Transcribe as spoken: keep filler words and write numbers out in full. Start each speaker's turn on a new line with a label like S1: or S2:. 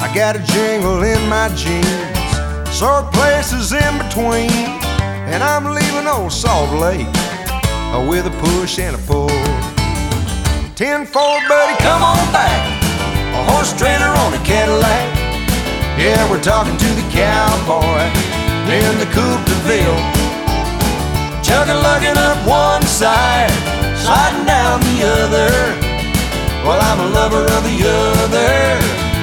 S1: I got a jingle in my jeans, sore places in between, and I'm leaving old Salt Lake with a push and a pull. ten four, buddy, come on back, a horse trailer on a Cadillac. Yeah, we're talking to the cowboy in the Coupe de Ville, chugging, lugging up one side, sliding down the other. Well, I'm a lover of the other.